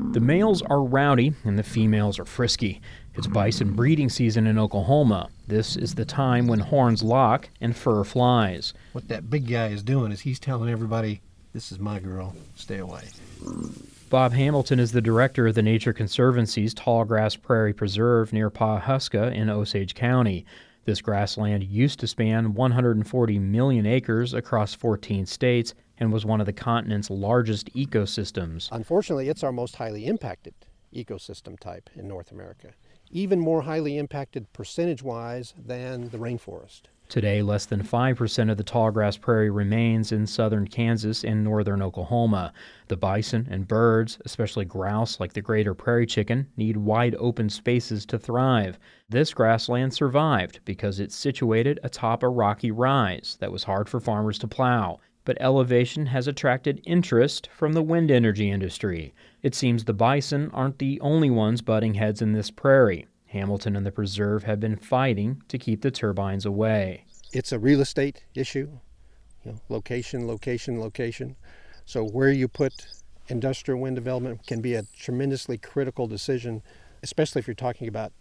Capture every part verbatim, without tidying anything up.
The males are rowdy and the females are frisky. It's bison breeding season in Oklahoma. This is the time when horns lock and fur flies. What that big guy is doing is he's telling everybody, this is my girl, stay away. Bob Hamilton is the director of the Nature Conservancy's Tallgrass Prairie Preserve near Pawhuska in Osage County. This grassland used to span one hundred forty million acres across fourteen states and was one of the continent's largest ecosystems. Unfortunately, it's our most highly impacted ecosystem type in North America, even more highly impacted percentage-wise than the rainforest. Today, less than five percent of the tallgrass prairie remains in southern Kansas and northern Oklahoma. The bison and birds, especially grouse like the greater prairie chicken, need wide open spaces to thrive. This grassland survived because it's situated atop a rocky rise that was hard for farmers to plow. But elevation has attracted interest from the wind energy industry. It seems the bison aren't the only ones butting heads in this prairie. Hamilton and the preserve have been fighting to keep the turbines away. It's a real estate issue, you know, location, location, location. So where you put industrial wind development can be a tremendously critical decision, especially if you're talking about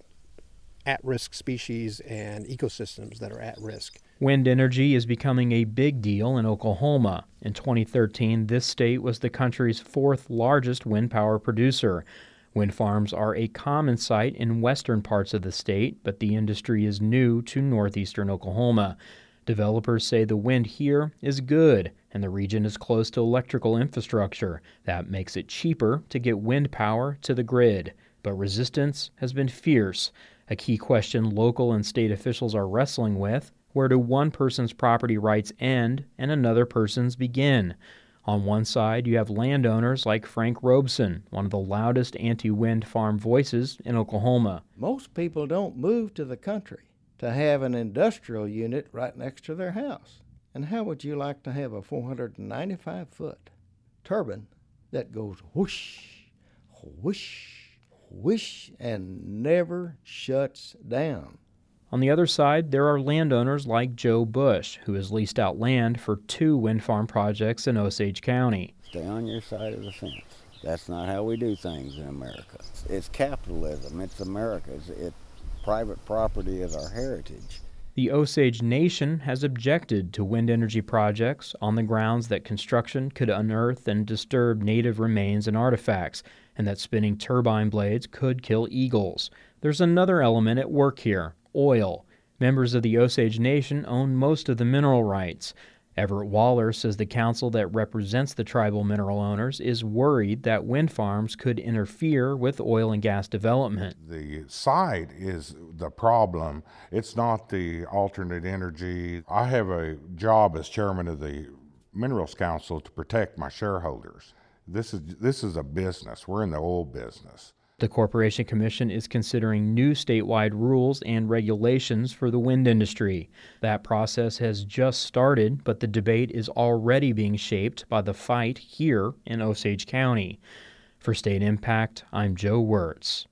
at-risk species and ecosystems that are at risk. Wind energy is becoming a big deal in Oklahoma. In twenty thirteen, this state was the country's fourth largest wind power producer. Wind farms are a common sight in western parts of the state, but the industry is new to northeastern Oklahoma. Developers say the wind here is good, and the region is close to electrical infrastructure. That makes it cheaper to get wind power to the grid. But resistance has been fierce. A key question local and state officials are wrestling with: where do one person's property rights end and another person's begin? On one side, you have landowners like Frank Robeson, one of the loudest anti-wind farm voices in Oklahoma. Most people don't move to the country to have an industrial unit right next to their house. And how would you like to have a four hundred ninety-five foot turbine that goes whoosh, whoosh, whoosh, and never shuts down? On the other side, there are landowners like Joe Bush, who has leased out land for two wind farm projects in Osage County. Stay on your side of the fence. That's not how we do things in America. It's capitalism. It's America. It's, it, private property is our heritage. The Osage Nation has objected to wind energy projects on the grounds that construction could unearth and disturb native remains and artifacts, and that spinning turbine blades could kill eagles. There's another element at work here: oil. Members of the Osage Nation own most of the mineral rights. Everett Waller says the council that represents the tribal mineral owners is worried that wind farms could interfere with oil and gas development. The site is the problem. It's not the alternate energy. I have a job as chairman of the Minerals Council to protect my shareholders. This is, this is a business. We're in the oil business. The Corporation Commission is considering new statewide rules and regulations for the wind industry. That process has just started, but the debate is already being shaped by the fight here in Osage County. For State Impact, I'm Joe Wirtz.